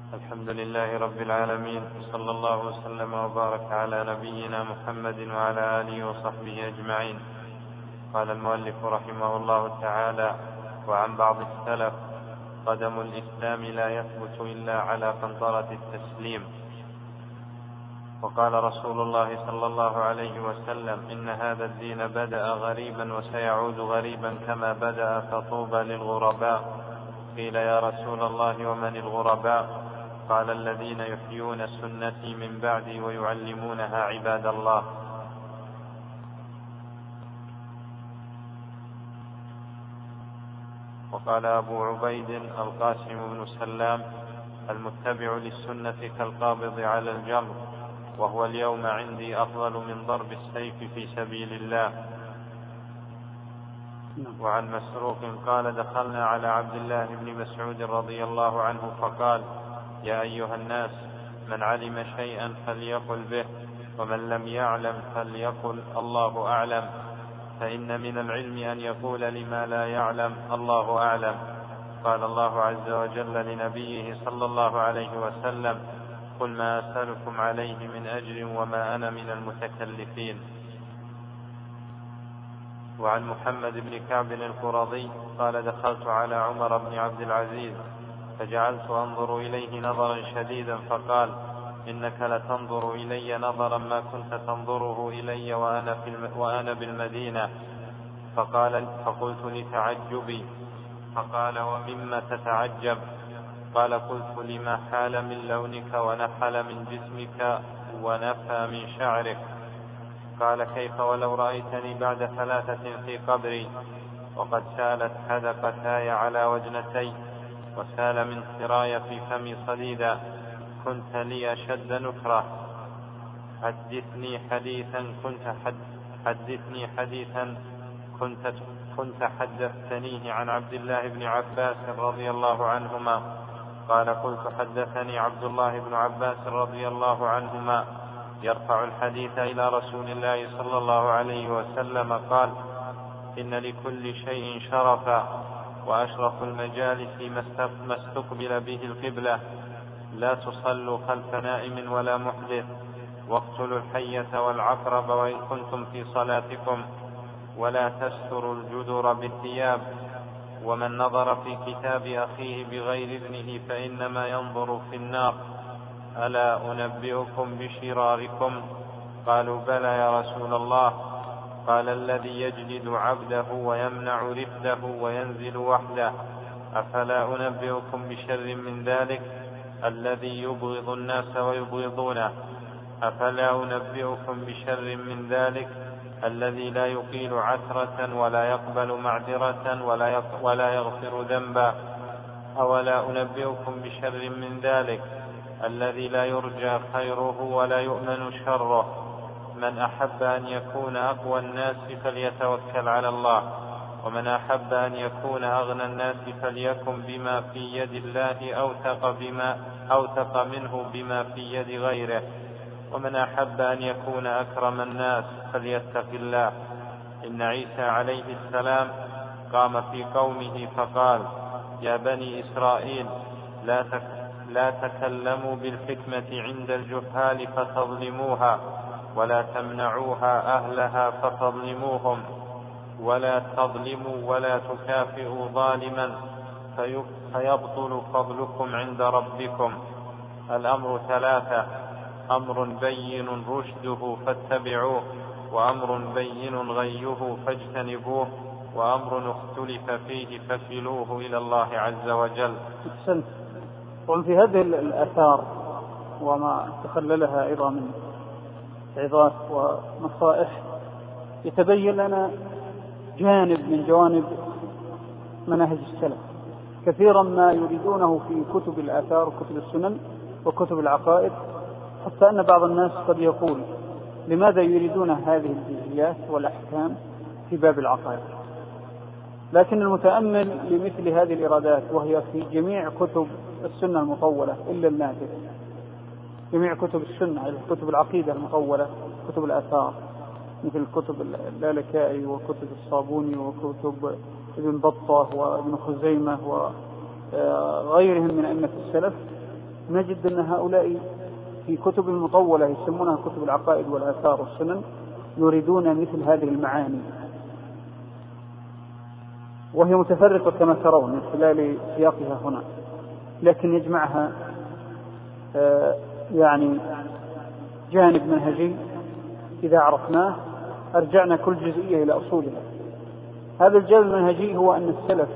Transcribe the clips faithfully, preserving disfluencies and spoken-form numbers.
الحمد لله رب العالمين، صلى الله وسلم وبارك على نبينا محمد وعلى آله وصحبه أجمعين. قال المؤلف رحمه الله تعالى: وعن بعض السلف: قدم الإسلام لا يثبت إلا على قنطرة التسليم. وقال رسول الله صلى الله عليه وسلم: إن هذا الدين بدأ غريبا وسيعود غريبا كما بدأ، فطوبى للغرباء. قيل: يا رسول الله ومن الغرباء؟ قال: الذين يحيون سنتي من بعدي ويعلمونها عباد الله. وقال أبو عبيد القاسم بن سلام: المتبع للسنة كالقابض على الجمر، وهو اليوم عندي أفضل من ضرب السيف في سبيل الله. وعن مسروق قال: دخلنا على عبد الله بن مسعود رضي الله عنه فقال: يا أيها الناس، من علم شيئا فليقل به، ومن لم يعلم فليقل الله أعلم، فإن من العلم أن يقول لما لا يعلم الله أعلم. قال الله عز وجل لنبيه صلى الله عليه وسلم: قل ما أسألكم عليه من أجر وما أنا من المتكلفين. وعن محمد بن كعب القرظي قال: دخلت على عمر بن عبد العزيز فجعلت أنظر إليه نظرا شديدا، فقال: إنك لتنظر إلي نظرا ما كنت تنظره إلي وأنا, في الم... وأنا بالمدينة. فقال فقلت لتعجبي، فقال: ومما تتعجب؟ قال: قلت: لما حال من لونك ونحل من جسمك ونفى من شعرك. قال: كيف ولو رأيتني بعد ثلاثة في قبري وقد سالت حدقتاي على وجنتي وسال من خراي في فمي صديدا، كنت لي أشد نكرة. حدثني حديثا كنت حد حدثني حديثا كنت كنت حدثتنيه عن عبد الله بن عباس رضي الله عنهما. قال: قلت: حدثني عبد الله بن عباس رضي الله عنهما يرفع الحديث إلى رسول الله صلى الله عليه وسلم قال: إن لكل شيء شرفا، وأشرف المجالس ما استقبل به القبلة. لا تصلوا خلف نائم ولا محدث، واقتلوا الحية والعقرب وإن كنتم في صلاتكم، ولا تستروا الجدر بالثياب. ومن نظر في كتاب أخيه بغير إذنه فإنما ينظر في النار. ألا أنبئكم بشراركم؟ قالوا: بلى يا رسول الله. قال: الذي يجلد عبده ويمنع رفده وينزل وحده. أفلا أنبئكم بشر من ذلك؟ الذي يبغض الناس ويبغضونه. أفلا أنبئكم بشر من ذلك؟ الذي لا يقيل عثرة ولا يقبل معذرة ولا يغفر ذنبا. أولا أنبئكم بشر من ذلك؟ الذي لا يرجى خيره ولا يؤمن شره. من أحب أن يكون أقوى الناس فليتوكل على الله، ومن أحب أن يكون أغنى الناس فليكن بما في يد الله أوثق, بما أوثق منه بما في يد غيره، ومن أحب أن يكون أكرم الناس فليتق الله. إن عيسى عليه السلام قام في قومه فقال: يا بني إسرائيل، لا, تك لا تكلموا بالحكمة عند الجهال فتظلموها، ولا تمنعوها أهلها فتظلموهم، ولا تظلموا ولا تكافئوا ظالما فيبطل فضلكم عند ربكم. الأمر ثلاثة: أمر بين رشده فاتبعوه، وأمر بين غيه فاجتنبوه، وأمر اختلف فيه فكلوه إلى الله عز وجل. أحسنت. وفي هذه الآثار وما تخللها أيضا من عظات ونصائح يتبين لنا جانب من جوانب مناهج السلف. كثيرا ما يريدونه في كتب الآثار وكتب السنن وكتب العقائد، حتى أن بعض الناس قد يقول: لماذا يريدون هذه الجزئيات والأحكام في باب العقائد؟ لكن المتأمل لمثل هذه الإرادات، وهي في جميع كتب السنة المطولة إلا النادر، جميع كتب السنة، كتب العقيدة المطولة، كتب الآثار مثل كتب اللالكائي وكتب الصابوني وكتب ابن بطة وابن خزيمة وغيرهم من أئمة السلف، نجد أن هؤلاء في كتب المطولة يسمونها كتب العقائد والآثار والسنن يريدون مثل هذه المعاني، وهي متفرقة كما ترون من خلال سياقها هنا، لكن يجمعها يعني جانب منهجي إذا عرفناه أرجعنا كل جزئية إلى أصولها. هذا الجانب المنهجي هو أن السلف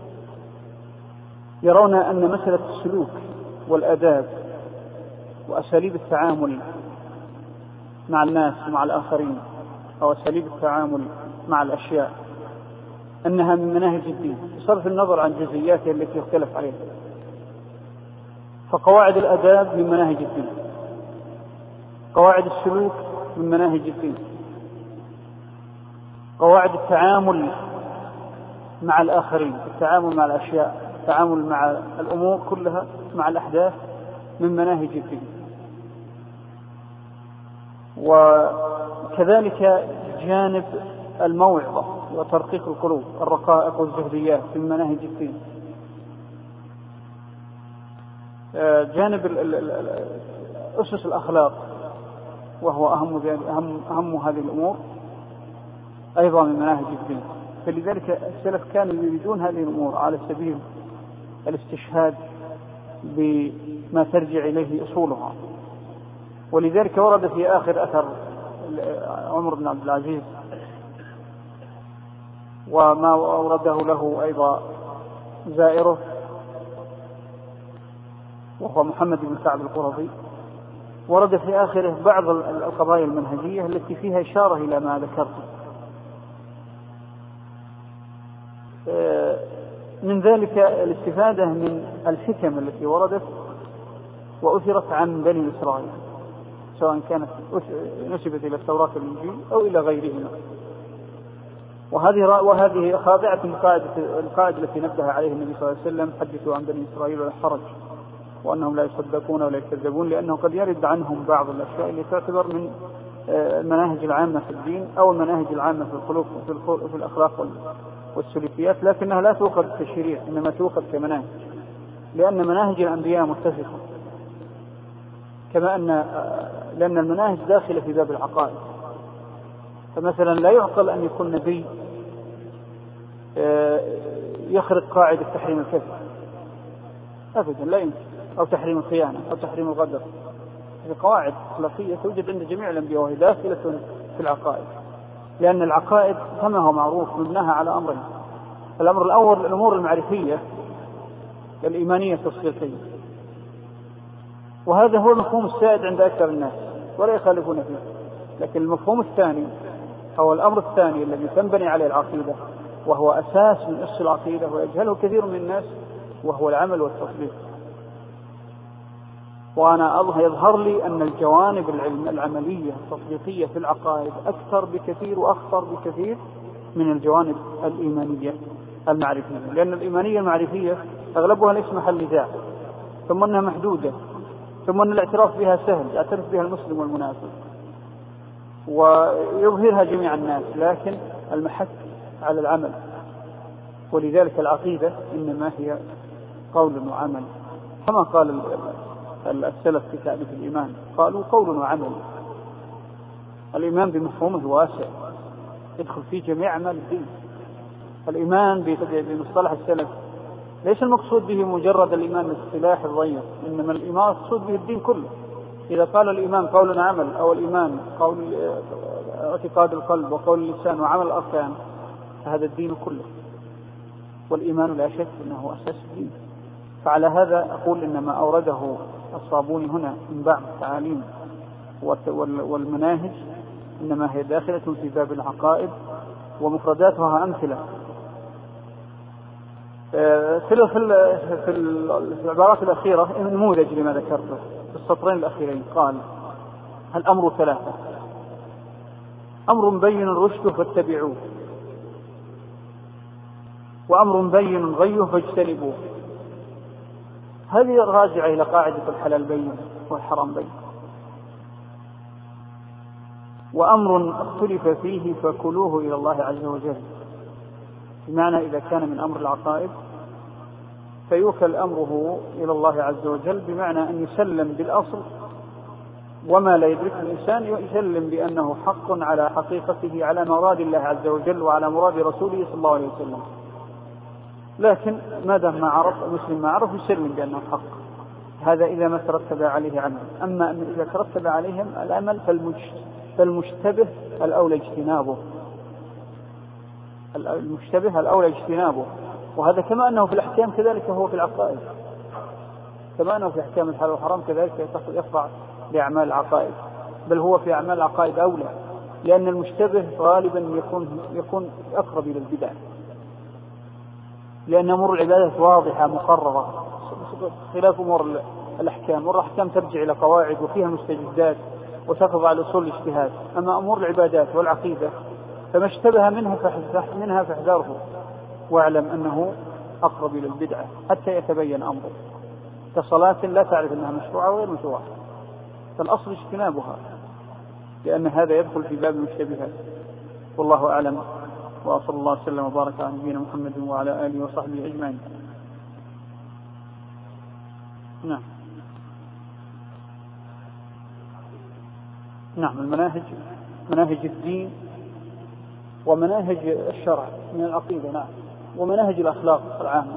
يرون أن مسألة السلوك والآداب وأساليب التعامل مع الناس ومع الآخرين أو أساليب التعامل مع الأشياء أنها من مناهج الدين بصرف النظر عن جزئياتها التي يختلف عليها. فقواعد الآداب من مناهج الدين، قواعد السلوك من مناهج الدين، قواعد التعامل مع الآخرين، التعامل مع الأشياء، التعامل مع الأمور كلها، مع الأحداث، من مناهج الدين. وكذلك جانب الموعظة وترقيق القلوب، الرقائق والزهديات من مناهج الدين. جانب أسس الأخلاق وهو أهم, أهم, أهم هذه الأمور أيضا من مناهج الدين. فلذلك السلف كانوا يريدون هذه الأمور على سبيل الاستشهاد بما ترجع إليه أصولها. ولذلك ورد في آخر أثر عمر بن عبد العزيز وما أورده له أيضا زائره وهو محمد بن كعب القرظي، ورد في آخره بعض القضايا المنهجية التي فيها إشارة إلى ما ذكرته. من ذلك الاستفادة من الحكم التي وردت وأثرت عن بني إسرائيل، سواء كانت نسبت إلى التوراة والإنجيل أو إلى غيرهما. وهذه وهذه خاضعة القاعدة التي نبه عليه النبي صلى الله عليه وسلم: حدثوا عن بني إسرائيل ولا حرج، وأنهم لا يصدقون ولا يكذبون، لأنه قد يرد عنهم بعض الأشياء التي تعتبر من المناهج العامة في الدين أو المناهج العامة في الخلق وفي الأخلاق والسلوكيات، لكنها لا تؤخذ كشريعة، إنما تؤخذ كمناهج، لأن مناهج الأنبياء متفقة، كما أن لأن المناهج داخلة في باب العقائد. فمثلا لا يعقل أن يكون نبي يخرق قاعدة تحريم الكذب أبدا، لا يمكن، أو تحريم الخيانة أو تحريم الغدر. هذه قواعد أخلاقية توجد عند جميع الأنبياء وهي داخلة في العقائد، لأن العقائد كما هو معروف مبناها على أمرين: الأمر الأول الأمور المعرفية الإيمانية التصديقية، وهذا هو المفهوم السائد عند أكثر الناس ولا يخالفون فيه. لكن المفهوم الثاني أو الأمر الثاني الذي تنبني عليه العقيدة وهو أساس من أسس العقيدة ويجهله كثير من الناس، وهو العمل والتصديق. وأنا يظهر لي أن الجوانب العلم العملية التصديقية في العقائد أكثر بكثير وأخطر بكثير من الجوانب الإيمانية المعرفية، لأن الإيمانية المعرفية أغلبها ليس محل نزاع، ثم أنها محدودة، ثم أن الاعتراف بها سهل، يعترف بها المسلم والمنافق ويظهرها جميع الناس، لكن المحك على العمل. ولذلك العقيدة إنما هي قول وعمل، كما قال السلف في تعريف الإيمان، قالوا قول وعمل. الإيمان بمفهومه واسع يدخل فيه جميع أعمال الدين. الإيمان بمصطلح السلف ليس المقصود به مجرد الإيمان السلاح الضيق، إنما الإيمان المقصود به الدين كله. إذا قال الإيمان قول وعمل، أو الإيمان قول اعتقاد القلب وقول اللسان وعمل الأركان، فهذا الدين كله، والإيمان لا شك أنه أساس الدين. فعلى هذا أقول إن ما أورده الصابوني هنا من بعض التعاليم والمناهج إنما هي داخلة في باب العقائد، ومفرداتها أمثلة. في العبارات الأخيرة نموذج لما ذكرته في السطرين الأخيرين، قال: الأمر ثلاثة: أمر بين رشده فاتبعوه، وأمر بين غيه فاجتنبوه. هذه راجعة إلى قاعدة الحلال بين والحرام بين. وأمر اختلف فيه فكلوه إلى الله عز وجل، بمعنى إذا كان من أمر العقائد فيوكل أمره إلى الله عز وجل، بمعنى أن يسلم بالأصل وما لا يدركه الإنسان يسلم بأنه حق على حقيقته على مراد الله عز وجل وعلى مراد رسوله صلى الله عليه وسلم. لكن ما دام ما عرف المسلم ما عرف يسلم بأنه حق، هذا إذا ما ترتب عليه عمل. أما إذا ترتب عليهم العمل فالمشتبه الأولى اجتنابه، المشتبه الأولى اجتنابه. وهذا كما أنه في الأحكام كذلك هو في العقائد، كما أنه في أحكام الحلال والحرام كذلك يخضع لأعمال العقائد، بل هو في أعمال العقائد أولى، لأن المشتبه غالبا يكون يكون أقرب إلى البدع، لأن أمور العبادات واضحة مقررة خلاف أمور الأحكام. والأحكام ترجع إلى قواعد وفيها مستجدات وتخضع لأصول الاجتهاد. أما أمور العبادات والعقيدة فما اشتبه منه منها فاحذره، واعلم أنه أقرب إلى البدعة حتى يتبين أمره، كصلاة لا تعرف أنها مشروعة وغير مشروعة، فالأصل اجتنابها، لأن هذا يدخل في باب المشتبهات. والله أعلم، وصلى الله وسلم وبارك على نبينا محمد وعلى آله وصحبه أجمعين. نعم نعم المناهج، مناهج الدين ومناهج الشرع من العقيدة، نعم، ومناهج الأخلاق العامة.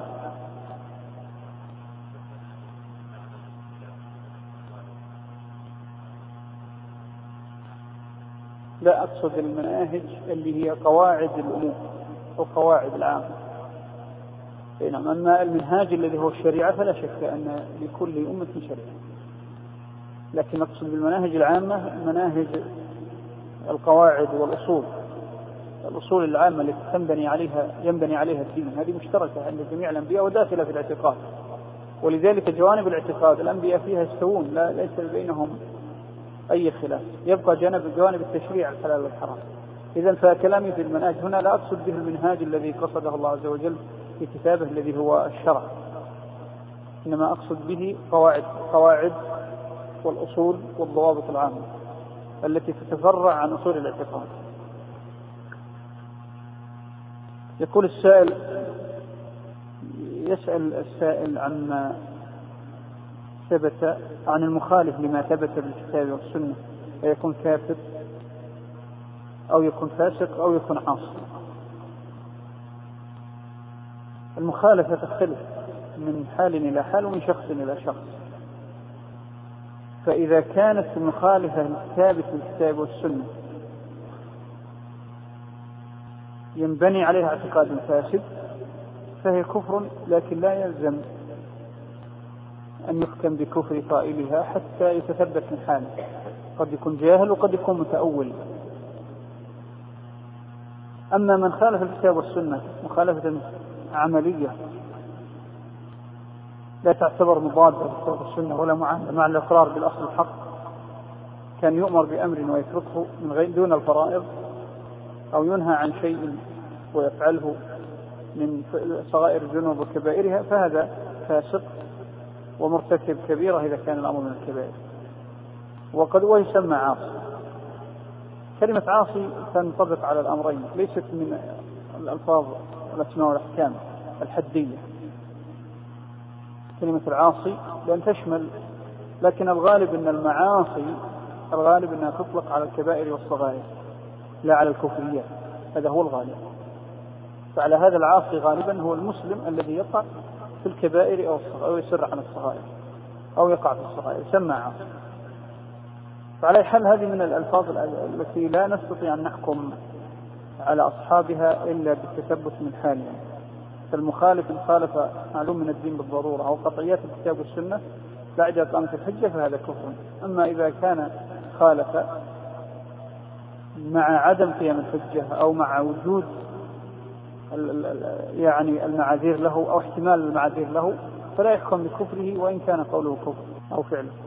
لا أقصد المناهج اللي هي قواعد الأمور أو قواعد العامة، بينما أما المنهاج الذي هو الشريعة فلا شك أن لكل أمة شريعة، لكن أقصد بالمناهج العامة مناهج القواعد والأصول، الأصول العامة التي تنبني عليها ينبني عليها الدين، هذه مشتركة عند جميع الأنبياء وداخلة في الاعتقاد. ولذلك جوانب الاعتقاد الأنبياء فيها يستوون، لا ليس بينهم أي خلاف، يبقى جانب جوانب التشريع الحلال والحرام. إذن فكلامي في المنهاج هنا لا أقصد به المنهاج الذي قصده الله عز وجل في كتابه الذي هو الشرع، إنما أقصد به قواعد قواعد والأصول والضوابط العامة التي تتفرع عن أصول الاعتقاد. يقول السائل، يسأل السائل عما ثبت عن المخالف لما ثبت بالكتاب والسنة، فيكون كافر أو يكون فاسق أو يكون عاصي. المخالفة تختلف من حال إلى حال ومن شخص إلى شخص، فإذا كانت المخالفة الثابت بالكتاب والسنة ينبني عليها اعتقاد فاسد فهي كفر، لكن لا يلزم أن يحكم بكفر قائلها حتى يتثبت من حاله، قد يكون جاهل وقد يكون متأول. أما من خالف الكتاب والسنة مخالفة عملية لا تعتبر مضادة للكتاب والسنة ولا معاندة مع الإقرار بالأصل الحق، كان يؤمر بأمر ويتركه من غير دون الفرائض، أو ينهى عن شيء ويفعله من صغائر الذنوب وكبائرها، فهذا فاسق ومرتكب كبيرة إذا كان الأمر من الكبائر، وقد ويسمى عاصي. كلمة عاصي تنطبق على الأمرين، ليست من الألفاظ الأسماء والأحكام الحدية. كلمة العاصي لأن تشمل، لكن الغالب أن المعاصي الغالب أنها تطلق على الكبائر والصغائر لا على الكفريات، هذا هو الغالب. فعلى هذا العاصي غالبا هو المسلم الذي يقع في الكبائر أو الصغائر أو يسر عن الصغائر أو يقع في الصغائر يسمى عاصي. فعلى حال هذه من الألفاظ التي لا نستطيع أن نحكم على أصحابها إلا بالتثبت من حالهم. فالمخالف إن خالف معلوم من الدين بالضرورة أو قطعيات الكتاب والسنة بعد إقامة الحجة فهذا كفر. أما إذا كان خالف مع عدم قيام الحجة أو مع وجود يعني المعاذير له أو احتمال المعاذير له فلا يحكم بكفره وإن كان قوله كفر أو فعله.